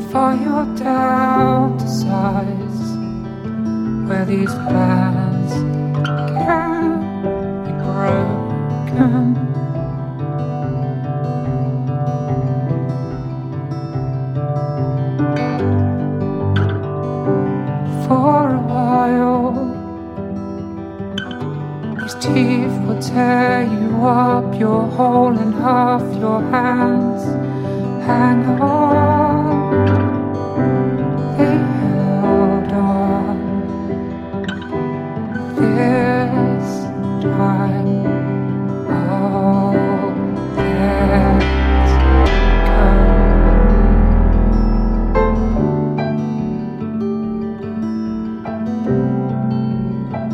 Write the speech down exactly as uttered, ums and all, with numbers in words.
for your down to size where these plans can be broken. For a while, these teeth will tear you up, you're whole in half, your hands hang on. They held on this time.